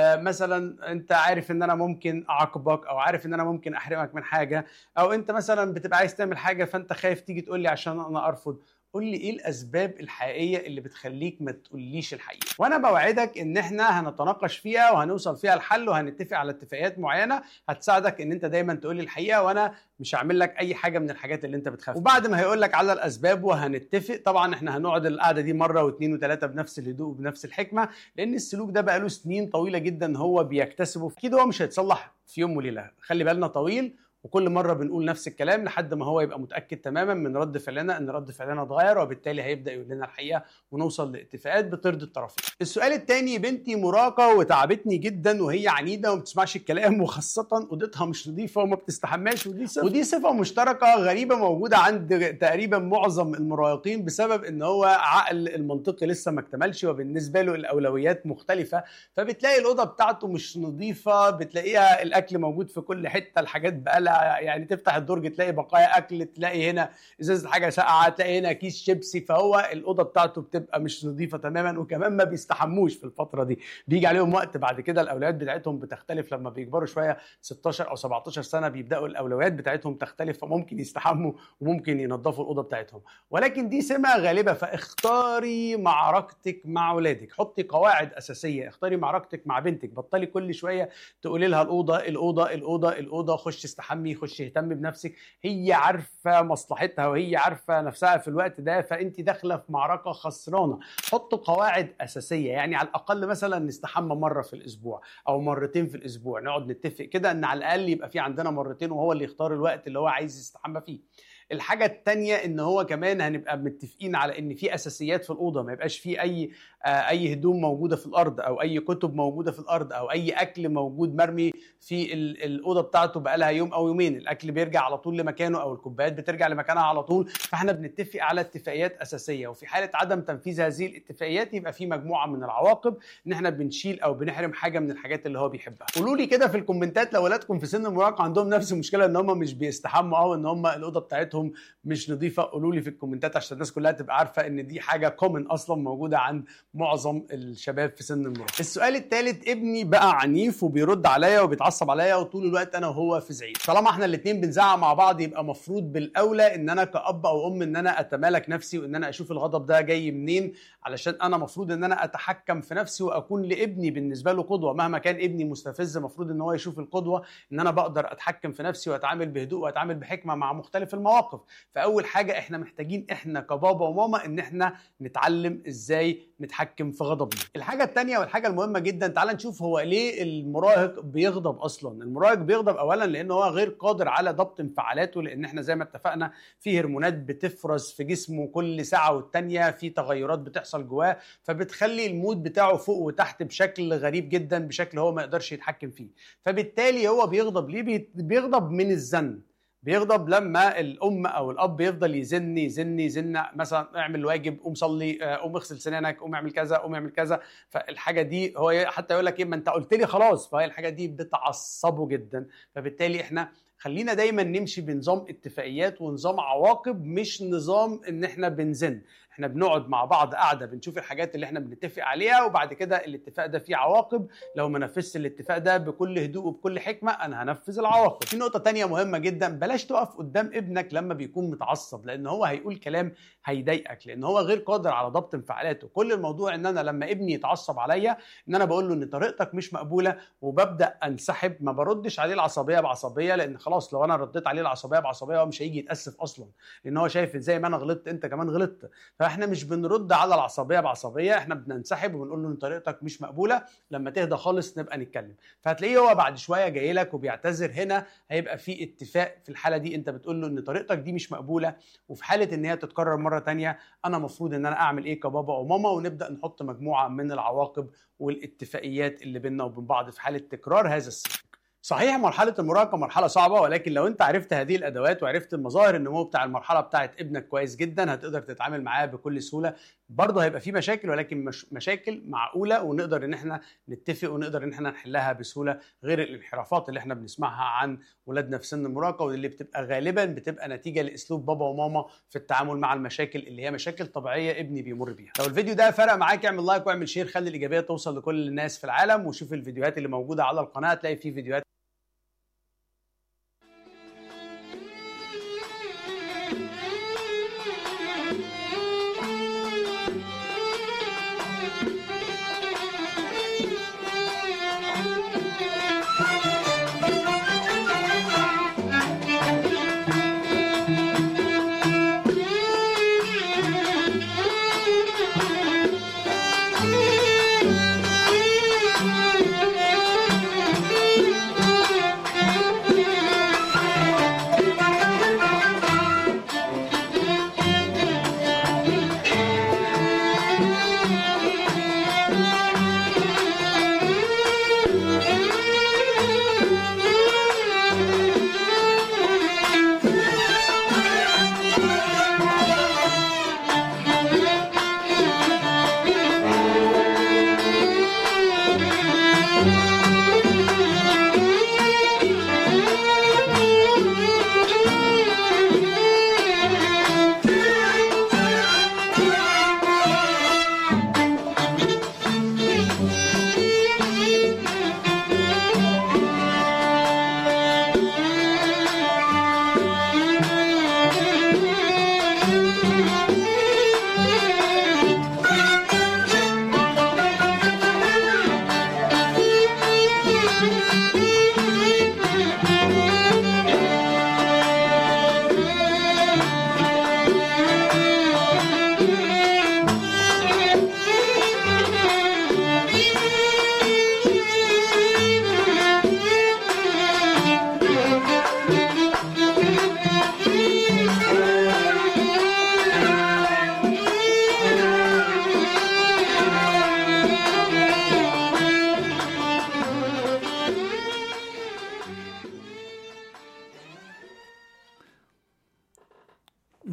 مثلا انت عارف ان انا ممكن اعاقبك، او عارف ان انا ممكن احرمك من حاجه، او انت مثلا بتبقى عايز تعمل حاجه فانت خايف تيجي تقول لي عشان انا ارفض. قول لي ايه الاسباب الحقيقيه اللي بتخليك ما تقوليش الحقيقه، وانا بوعدك ان احنا هنتناقش فيها وهنوصل فيها الحل، وهنتفق على اتفاقيات معينه هتساعدك ان انت دايما تقولي الحقيقه، وانا مش هعمل لك اي حاجه من الحاجات اللي انت بتخاف. وبعد ما هيقول لك على الاسباب وهنتفق، طبعا احنا هنقعد القعده دي مره واثنين وثلاثه بنفس الهدوء وبنفس الحكمه، لان السلوك ده بقاله سنين طويله جدا هو بيكتسبه، اكيد هو مش هيتصلح في يوم وليله، خلي بالنا طويل. وكل مره بنقول نفس الكلام لحد ما هو يبقى متاكد تماما من رد فعلنا ان رد فعلنا اتغير، وبالتالي هيبدا يقول لنا الحقيقه ونوصل لاتفاقات بترضي الطرفين. السؤال الثاني، بنتي مراهقه وتعبتني جدا وهي عنيده وما بتسمعش الكلام، وخاصه اوضتها مش نظيفه وما بتستحماش، ودي صفه مشتركه غريبه موجوده عند تقريبا معظم المراهقين، بسبب ان هو عقل المنطقي لسه ما اكتملش وبالنسبه له الاولويات مختلفه. فبتلاقي الاوضه بتاعته مش نظيفه، بتلاقيها الاكل موجود في كل حته، الحاجات بقالها يعني تفتح الدرج تلاقي بقايا اكل، تلاقي هنا ازازه حاجه ساقعه، تلاقي هنا كيس شيبسي. فهو الاوضه بتاعته بتبقى مش نظيفه تماما، وكمان ما بيستحموش في الفتره دي. بيجي عليهم وقت بعد كده الاولويات بتاعتهم بتختلف، لما بيكبروا شويه 16 او 17 سنه بيبداوا الاولويات بتاعتهم تختلف، فممكن يستحموا وممكن ينظفوا الاوضه بتاعتهم. ولكن دي سمه غالبه، فاختاري معركتك مع اولادك، حطي قواعد اساسيه، اختاري معركتك مع بنتك، بطلي كل شويه تقولي لها الاوضه الاوضه الاوضه الاوضه، خش استحمي، خش اهتم بنفسك. هي عارفه مصلحتها وهي عارفه نفسها في الوقت ده، فانت داخله في معركه خسرانه. حطوا قواعد اساسيه، يعني على الاقل مثلا نستحمى مره في الاسبوع او مرتين في الاسبوع، نقعد نتفق كده ان على الاقل يبقى في عندنا مرتين وهو اللي يختار الوقت اللي هو عايز يستحمى فيه. الحاجة التانية ان هو كمان هنبقى متفقين على ان في اساسيات في الأوضة، ما يبقاش في اي هدوم موجودة في الارض، او اي كتب موجودة في الارض، او اي اكل موجود مرمي في الأوضة بتاعته بقالها يوم او يومين. الاكل بيرجع على طول لمكانه، او الكوبايات بترجع لمكانها على طول. فاحنا بنتفق على اتفاقيات اساسية، وفي حالة عدم تنفيذ هذه الاتفاقيات يبقى في مجموعة من العواقب، ان احنا بنشيل او بنحرم حاجة من الحاجات اللي هو بيحبها. قولوا لي كده في الكومنتات لو ولادكم في سن المراهقة عندهم نفس المشكلة، ان هم مش بيستحموا او ان هم الأوضة بتاعتهم مش نظيفه. قولوا لي في الكومنتات عشان الناس كلها تبقى عارفه ان دي حاجه كومن اصلا موجوده عند معظم الشباب في سن المراهقه. السؤال الثالث، ابني بقى عنيف وبيرد عليا وبيتعصب عليا وطول الوقت انا وهو في زعيق. طالما احنا الاثنين بنزعق مع بعض، يبقى مفروض بالاولى ان انا كأب او ام ان انا اتمالك نفسي، وان انا اشوف الغضب ده جاي منين، علشان انا مفروض ان انا اتحكم في نفسي واكون لابني بالنسبه له قدوه. مهما كان ابني مستفز، مفروض ان هو يشوف القدوه ان انا بقدر اتحكم في نفسي واتعامل بهدوء واتعامل بحكمه مع مختلف المواقف. فاول حاجه احنا محتاجين احنا كبابا وماما ان احنا نتعلم ازاي نتحكم في غضبنا. الحاجه الثانيه والحاجه المهمه جدا، تعال نشوف هو ليه المراهق بيغضب اصلا. المراهق بيغضب اولا لانه هو غير قادر على ضبط انفعالاته، لان احنا زي ما اتفقنا في هرمونات بتفرز في جسمه كل ساعه والتانيه، في تغيرات بتحصل جواه، فبتخلي المود بتاعه فوق وتحت بشكل غريب جدا، بشكل هو ما يقدرش يتحكم فيه. فبالتالي هو بيغضب ليه؟ بيغضب من الزن. بيغضب لما الام او الاب يفضل يزن مثلا اعمل الواجب، قوم صلي، قوم اغسل سنانك، قوم اعمل كذا، قوم اعمل كذا. فالحاجه دي هو حتى يقول لك ايه، ما انت قلت لي خلاص. فهي الحاجه دي بتعصبه جدا. فبالتالي احنا خلينا دايما نمشي بنظام اتفاقيات ونظام عواقب، مش نظام ان احنا بنزن. احنا بنقعد مع بعض قاعده بنشوف الحاجات اللي احنا بنتفق عليها، وبعد كده الاتفاق ده فيه عواقب. لو ما نفذتش الاتفاق ده بكل هدوء وبكل حكمه، انا هنفذ العواقب. في نقطه تانية مهمه جدا، بلاش تقف قدام ابنك لما بيكون متعصب، لان هو هيقول كلام هيضايقك، لان هو غير قادر على ضبط انفعالاته. كل الموضوع ان انا لما ابني يتعصب عليا ان انا بقول له ان طريقتك مش مقبوله، وببدا انسحب، ما بردش عليه العصبيه بعصبيه، لان خلاص لو انا رديت عليه العصبيه بعصبيه هو مش هيجي يتاسف اصلا، لان هو شايف زي ما انا غلطت انت كمان غلطت. فاحنا مش بنرد على العصبيه بعصبيه، احنا بننسحب وبنقول له ان طريقتك مش مقبوله، لما تهدى خالص نبقى نتكلم. فهتلاقيه هو بعد شويه جاي لك وبيعتذر. هنا هيبقى في اتفاق. في الحاله دي انت بتقول له ان طريقتك دي مش مقبوله، وفي حاله ان هي تتكرر مره تانية انا مفروض ان انا اعمل ايه كبابا او ماما، ونبدا نحط مجموعه من العواقب والاتفاقيات اللي بيننا وبين بعض في حاله تكرار هذا السلوك. صحيح مرحلة المراهقة مرحلة صعبة، ولكن لو انت عرفت هذه الادوات وعرفت المظاهر النمو بتاع المرحلة بتاعت ابنك كويس جدا، هتقدر تتعامل معاه بكل سهولة. برضه هيبقى في مشاكل، ولكن مشاكل معقولة، ونقدر ان احنا نتفق ونقدر ان احنا نحلها بسهولة، غير الانحرافات اللي احنا بنسمعها عن ولادنا في سن المراهقة، واللي بتبقى غالبا بتبقى نتيجة لاسلوب بابا وماما في التعامل مع المشاكل اللي هي مشاكل طبيعية ابني بيمر بيها. لو الفيديو ده فرق معاك اعمل لايك واعمل شير، خلي الايجابية توصل لكل الناس في العالم، وشوف الفيديوهات اللي موجودة على القناة. تلاقي في فيديوهات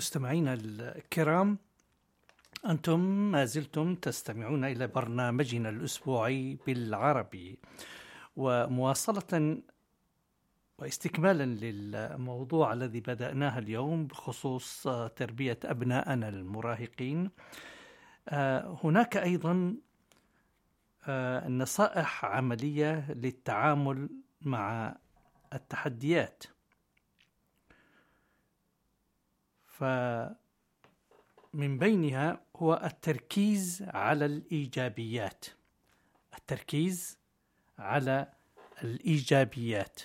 مستمعينا الكرام، أنتم ما زلتم تستمعون إلى برنامجنا الأسبوعي بالعربي، ومواصلة واستكمالا للموضوع الذي بدأناه اليوم بخصوص تربية أبنائنا المراهقين. هناك أيضا نصائح عملية للتعامل مع التحديات. فمن بينها هو التركيز على الإيجابيات، التركيز على الإيجابيات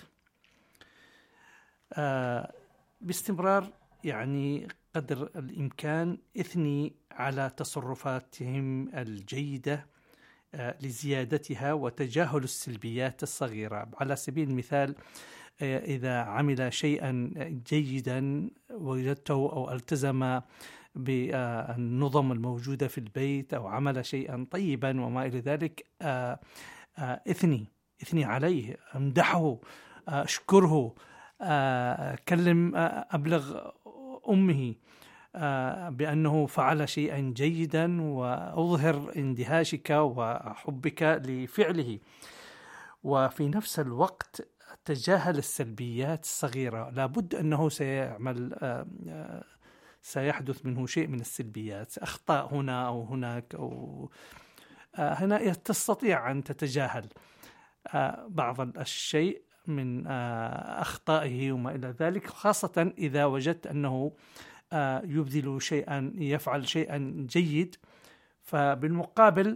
باستمرار، يعني قدر الإمكان اثني على تصرفاتهم الجيدة لزيادتها وتجاهل السلبيات الصغيرة. على سبيل المثال، إذا عمل شيئا جيدا وجدته أو التزم بالنظم الموجودة في البيت أو عمل شيئا طيبا وما إلى ذلك، اثني عليه، امدحه، اشكره، كلم، أبلغ أمه بأنه فعل شيئا جيدا وأظهر اندهاشك وحبك لفعله. وفي نفس الوقت تجاهل السلبيات الصغيرة. لابد أنه سيحدث منه شيء من السلبيات، أخطاء هنا أو هناك، أو هنا تستطيع أن تتجاهل بعض الشيء من أخطائه وما إلى ذلك، خاصة إذا وجدت أنه يبذل شيئا، يفعل شيئا جيد، فبالمقابل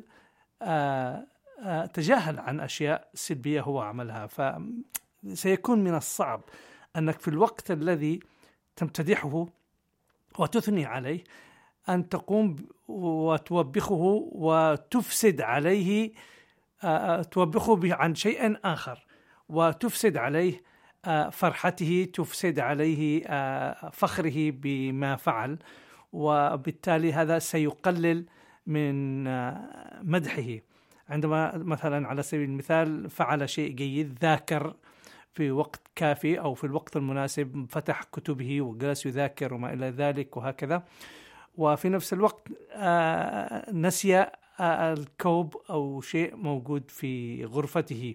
تجاهل عن أشياء سلبية هو عملها. فسيكون من الصعب أنك في الوقت الذي تمتدحه وتثني عليه أن تقوم وتوبخه وتفسد عليه، توبخه عن شيء آخر وتفسد عليه فرحته، تفسد عليه فخره بما فعل، وبالتالي هذا سيقلل من مدحه. عندما مثلا على سبيل المثال فعل شيء جيد، ذاكر في وقت كافي أو في الوقت المناسب، فتح كتبه وجلس يذاكر وما إلى ذلك وهكذا، وفي نفس الوقت نسي الكوب أو شيء موجود في غرفته،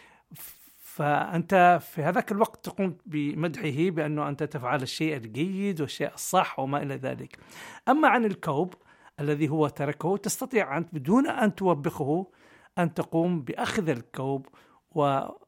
فأنت في هذاك الوقت تقوم بمدحه بأنه أنت تفعل الشيء الجيد والشيء الصح وما إلى ذلك. أما عن الكوب الذي هو تركه، تستطيع أن بدون أن توبخه أن تقوم بأخذ الكوب وأخذه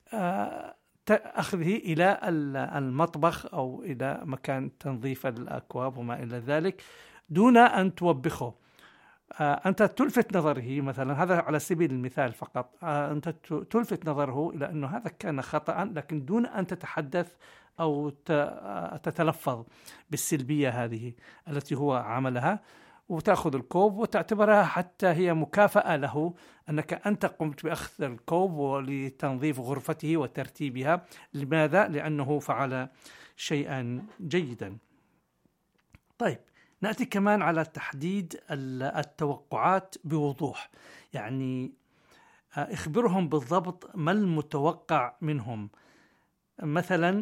إلى المطبخ أو إلى مكان تنظيف الأكواب وما إلى ذلك دون أن توبخه. أنت تلفت نظره، مثلا هذا على سبيل المثال فقط، أنت تلفت نظره إلى أنه هذا كان خطأ، لكن دون أن تتحدث أو تتلفظ بالسلبية هذه التي هو عملها، وتأخذ الكوب وتعتبرها حتى هي مكافأة له أنك أنت قمت بأخذ الكوب ولتنظيف غرفته وترتيبها. لماذا؟ لأنه فعل شيئا جيدا. طيب، نأتي كمان على تحديد التوقعات بوضوح، يعني اخبرهم بالضبط ما المتوقع منهم. مثلا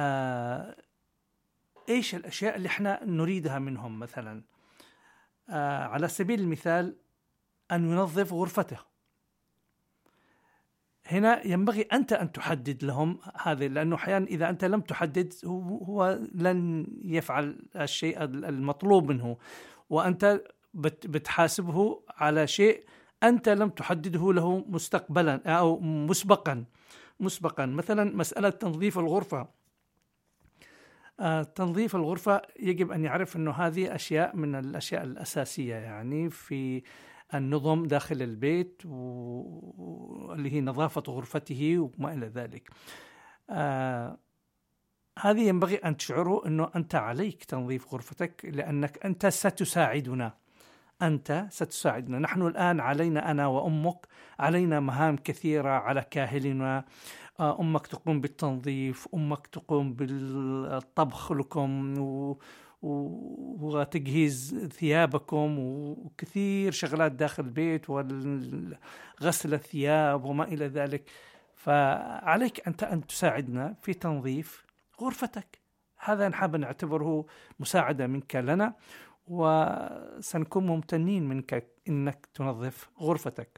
ايش الاشياء اللي احنا نريدها منهم؟ مثلا على سبيل المثال ان ينظف غرفته. هنا ينبغي أنت أن تحدد لهم هذا، لأنه أحيانا إذا أنت لم تحدد هو لن يفعل الشيء المطلوب منه، وأنت بتحاسبه على شيء أنت لم تحدده له مستقبلا أو مسبقا. مثلا مسألة تنظيف الغرفة. تنظيف الغرفة يجب أن يعرف أنه هذه أشياء من الأشياء الأساسية يعني في النظم داخل البيت، واللي هي نظافة غرفته وما إلى ذلك. هذه ينبغي أن تشعره أنه أنت عليك تنظيف غرفتك، لأنك أنت ستساعدنا. نحن الآن علينا، أنا وأمك علينا مهام كثيرة على كاهلنا. أمك تقوم بالتنظيف، أمك تقوم بالطبخ لكم وتجهيز ثيابكم وكثير شغلات داخل البيت وغسل الثياب وما إلى ذلك. فعليك أنت أن تساعدنا في تنظيف غرفتك. هذا نحب نعتبره مساعدة منك لنا، وسنكون ممتنين منك إنك تنظف غرفتك.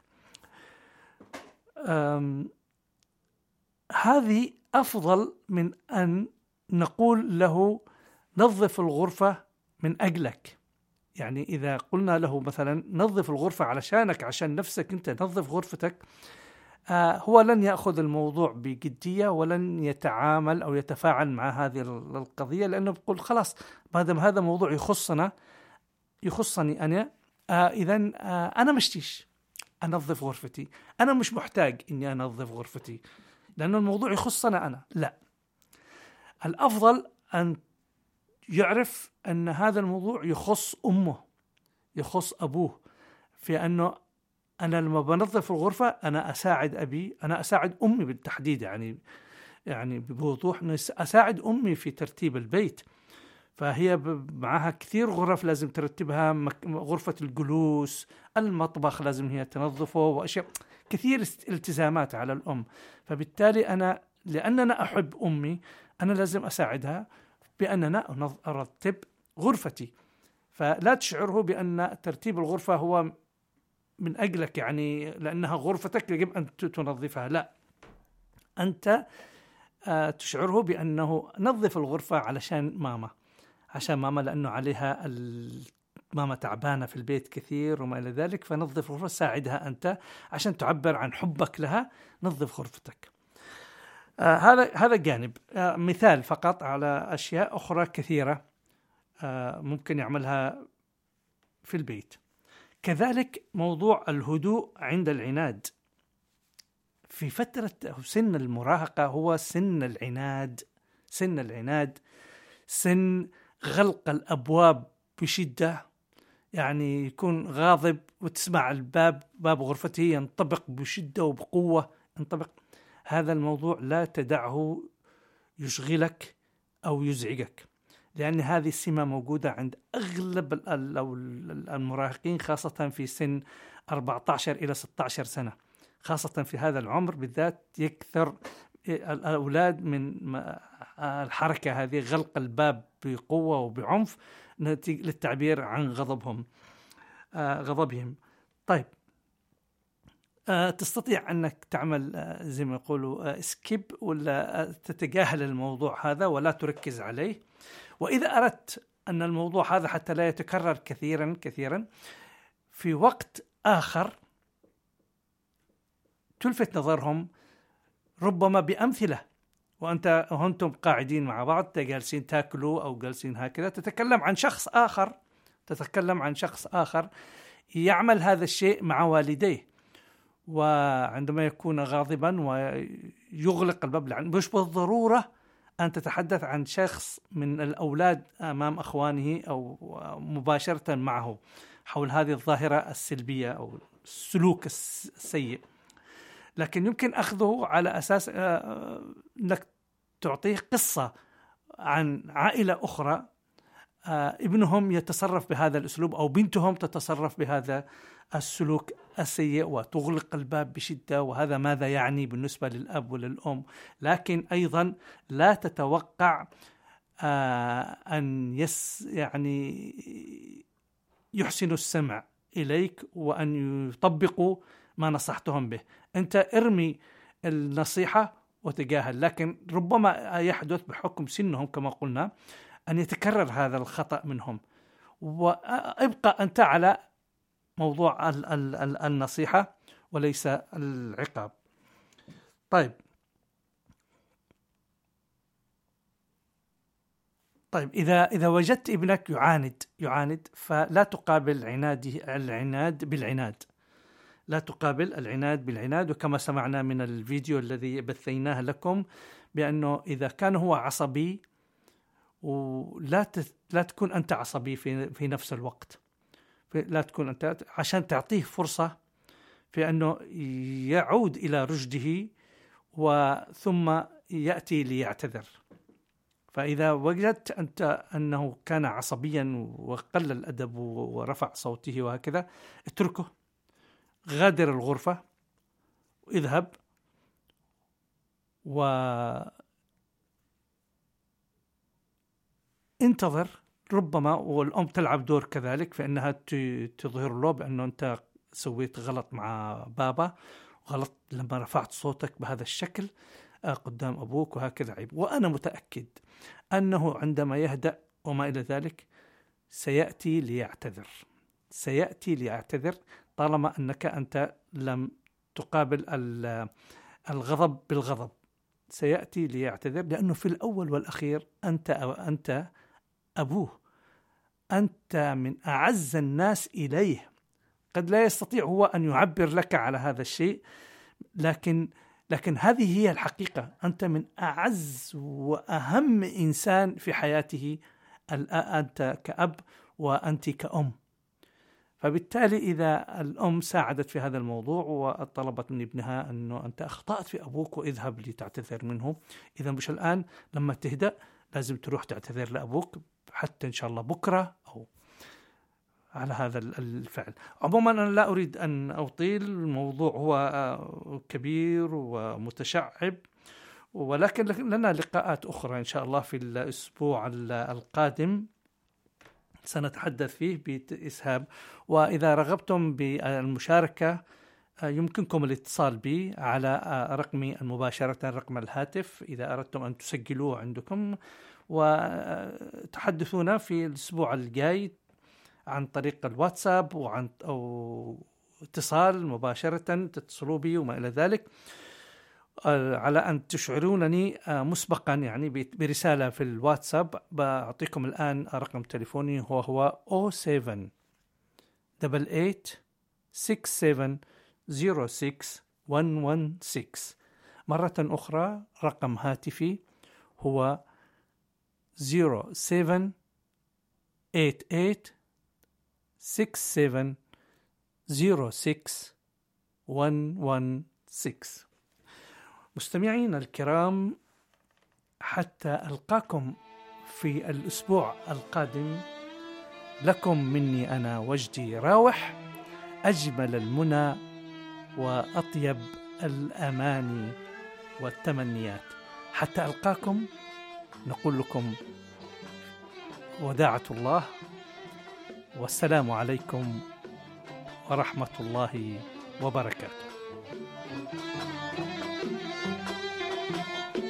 هذه أفضل من أن نقول له نظف الغرفة من أجلك. يعني إذا قلنا له مثلا نظف الغرفة علشانك، عشان نفسك أنت نظف غرفتك، هو لن يأخذ الموضوع بجدية ولن يتعامل أو يتفاعل مع هذه القضية، لأنه بيقول خلاص ما دام هذا موضوع يخصني أنا، إذن أنا مشتيش أنظف غرفتي، أنا مش محتاج إني أنظف غرفتي لأن الموضوع يخصنا أنا. لا، الأفضل أن يعرف أن هذا الموضوع يخص أمه، يخص أبوه، في أنه أنا لما بنظف الغرفة أنا أساعد أبي، أنا أساعد أمي بالتحديد، يعني بوضوح أساعد أمي في ترتيب البيت، فهي معها كثير غرف لازم ترتبها، غرفة الجلوس، المطبخ لازم هي تنظفه، وأشياء كثير التزامات على الأم. فبالتالي لأننا أحب أمي أنا لازم أساعدها بأننا أرتب غرفتي. فلا تشعره بأن ترتيب الغرفة هو من أجلك، يعني لأنها غرفتك يجب أن تنظفها. لا، أنت تشعره بأنه نظف الغرفة عشان ماما لأنه عليها ماما تعبانة في البيت كثير وما إلى ذلك، فنظف الغرفة، ساعدها أنت عشان تعبر عن حبك لها، نظف غرفتك. هذا جانب، مثال فقط على أشياء أخرى كثيرة ممكن يعملها في البيت. كذلك موضوع الهدوء عند العناد. في فترة سن المراهقة هو سن العناد، سن غلق الأبواب بشدة، يعني يكون غاضب وتسمع باب غرفته ينطبق بشدة وبقوة ينطبق. هذا الموضوع لا تدعه يشغلك أو يزعجك، لأن هذه السمة موجودة عند أغلب المراهقين، خاصة في سن 14 إلى 16 سنة، خاصة في هذا العمر بالذات يكثر الأولاد من الحركة هذه، غلق الباب بقوة وبعنف للتعبير عن غضبهم. طيب، تستطيع أنك تعمل زي ما يقولوا سكيب، ولا تتجاهل الموضوع هذا ولا تركز عليه. وإذا أردت أن الموضوع هذا حتى لا يتكرر كثيرا في وقت آخر، تلفت نظرهم ربما بأمثلة، وأنتم قاعدين مع بعض جالسين تاكلوا أو جالسين هكذا، تتكلم عن شخص آخر يعمل هذا الشيء مع والديه، وعندما يكون غاضبا ويغلق الباب، مش بالضرورة أن تتحدث عن شخص من الأولاد أمام أخوانه أو مباشرة معه حول هذه الظاهرة السلبية أو السلوك السيء، لكن يمكن أخذه على أساس أنك تعطيه قصة عن عائلة أخرى ابنهم يتصرف بهذا الأسلوب أو بنتهم تتصرف بهذا السلوك السيء وتغلق الباب بشدة، وهذا ماذا يعني بالنسبة للأب وللأم. لكن أيضا لا تتوقع أن يعني يحسنوا السمع إليك وأن يطبقوا ما نصحتهم به. أنت ارمي النصيحة وتجاهل، لكن ربما يحدث بحكم سنهم كما قلنا أن يتكرر هذا الخطأ منهم، وابقى أنت على موضوع النصيحة وليس العقاب. طيب إذا وجدت ابنك يعاند فلا تقابل العناد بالعناد، لا تقابل العناد بالعناد. وكما سمعنا من الفيديو الذي بثيناه لكم بأنه إذا كان هو عصبي ولا تكون أنت عصبي في نفس الوقت، لا تكون أنت، عشان تعطيه فرصة في أنه يعود إلى رشده وثم يأتي ليعتذر. فإذا وجدت أنت أنه كان عصبيا وقل الأدب ورفع صوته وهكذا، اتركه، غادر الغرفة، اذهب انتظر، ربما والأم تلعب دور كذلك في أنها تظهر له بأنه أنت سويت غلط مع بابا، غلط لما رفعت صوتك بهذا الشكل قدام أبوك وهكذا عيب. وأنا متأكد أنه عندما يهدأ وما إلى ذلك سيأتي ليعتذر طالما أنك أنت لم تقابل الغضب بالغضب. سيأتي ليعتذر لأنه في الأول والأخير أنت أبوه، أنت من أعز الناس إليه. قد لا يستطيع هو أن يعبر لك على هذا الشيء، لكن هذه هي الحقيقة. أنت من أعز وأهم إنسان في حياته، أنت كأب وأنت كأم. فبالتالي إذا الأم ساعدت في هذا الموضوع وطلبت من ابنها أنه أنت أخطأت في أبوك واذهب لتعتذر منه، إذا مش الآن، لما تهدأ لازم تروح تعتذر لأبوك حتى إن شاء الله بكرة أو على هذا الفعل. عموما أنا لا أريد أن أطيل، الموضوع هو كبير ومتشعب، ولكن لنا لقاءات أخرى إن شاء الله في الأسبوع القادم سنتحدث فيه بإسهاب. وإذا رغبتم بالمشاركة يمكنكم الاتصال بي على رقمي مباشرة، رقم الهاتف، إذا أردتم أن تسجلوه عندكم وتحدثونا في الأسبوع الجاي عن طريق الواتساب أو اتصال مباشرة، تتصلوا بي وما إلى ذلك، على أن تشعرونني مسبقا يعني برسالة في الواتساب. بأعطيكم الآن رقم تليفوني هو 078867061116. مرة أخرى رقم هاتفي هو 078867061116. مستمعين الكرام، حتى ألقاكم في الأسبوع القادم، لكم مني أنا وجدي راوح أجمل المنى وأطيب الأماني والتمنيات. حتى ألقاكم نقول لكم وداعة الله، والسلام عليكم ورحمة الله وبركاته.